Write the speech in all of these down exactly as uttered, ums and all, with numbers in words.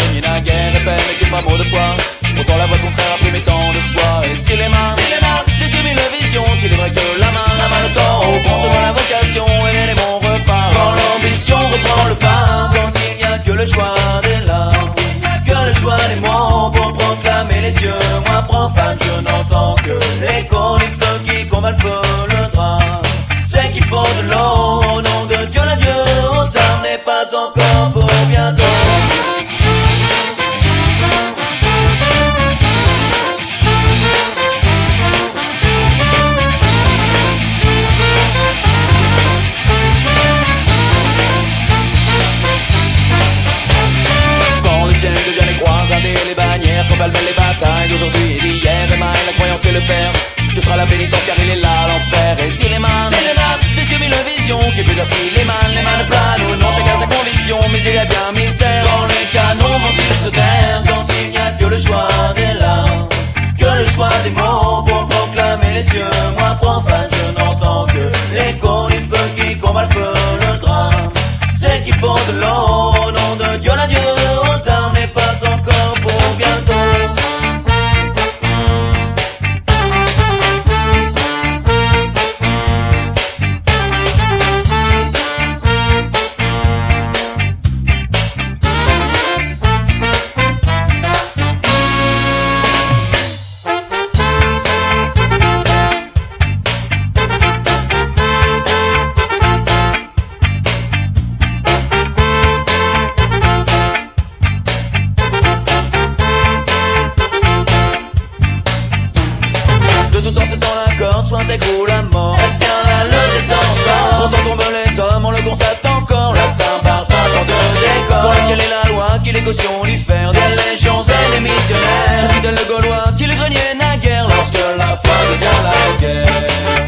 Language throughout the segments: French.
craignait la guerre et peine que pas mot de foi. Pourtant la voix contraire a pris mes temps de foi. Et si les mains, si les mains, j'ai suivi la vision, s'il est vrai que la main, la main le temps, au bon selon la vocation et les démons repartent. Quand l'ambition reprend le pas, quand il n'y a que le choix des larmes, que le choix des mots pour proclamer les cieux. Moi profane, je n'entends que l'écho du feu qui combat le feu, le drame. C'est qu'il faut de l'eau, au nom de Dieu, l'adieu aux armes n'est pas encore pour bientôt. Les bannières combattent les batailles d'aujourd'hui et d'hier. Émaille la croyance et le fer, tu seras la pénitence car il est là l'enfer. Et si les mains, les mains, t'es suivi la vision qui peut dire si les mains, les mains ne planent ou non, chacun sa conviction, mais il y a bien mystère. Quand les canons vont-ils se taire, quand il n'y a que le choix des larmes, que le choix des mots pour proclamer les cieux. Moi profane, je n'entends que l'écho du feu qui combat le feu, le drame. C'est qu'il faut de l'eau, au nom de Dieu, l'adieu aux armes n'est pas encore pour bientôt. Soit t'écroule la mort, est-ce bien là le descend sort? Pourtant tombent les hommes, on le constate encore. La Saint-Bartholomew de décor. Dans le ciel et la loi qui les caution lui faire des légions et des missionnaires. Je suis tel le Gaulois qui le grenier naguère lorsque la foi devient la guerre.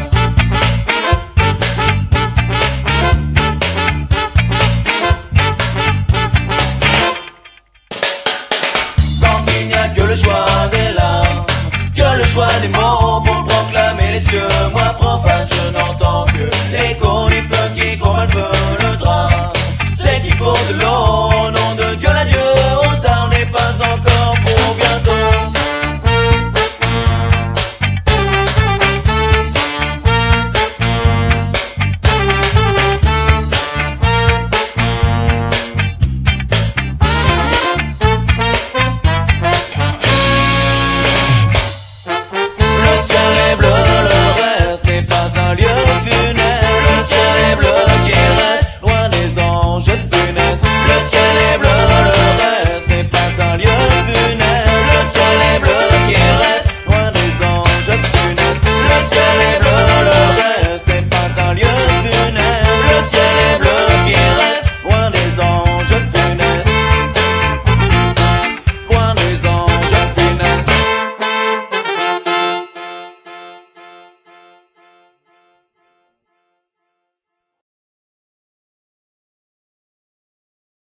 Quand il n'y a que le choix des larmes, que le choix des mots pour proclamer les cieux. Moi profane, je n'entends que les